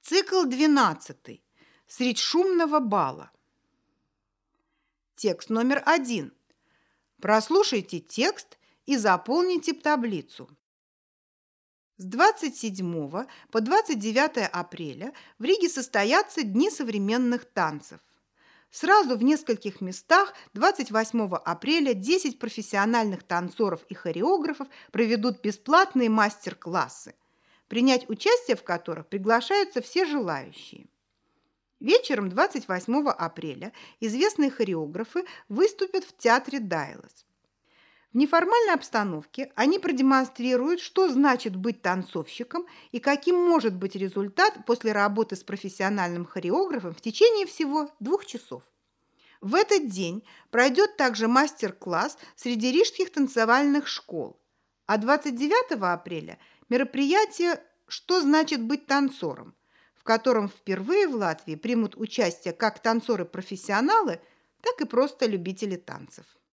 Цикл 12. Средь шумного бала. Текст номер 1. Прослушайте текст и заполните таблицу. С 27 по 29 апреля в Риге состоятся Дни современных танцев. Сразу в нескольких местах 28 апреля 10 профессиональных танцоров и хореографов проведут бесплатные мастер-классы, принять участие в которых приглашаются все желающие. Вечером 28 апреля известные хореографы выступят в театре Дайлас. В неформальной обстановке они продемонстрируют, что значит быть танцовщиком и каким может быть результат после работы с профессиональным хореографом в течение всего 2 часов. В этот день пройдет также мастер-класс среди рижских танцевальных школ, а 29 апреля мероприятие «Что значит быть танцором?», в котором впервые в Латвии примут участие как танцоры-профессионалы, так и просто любители танцев.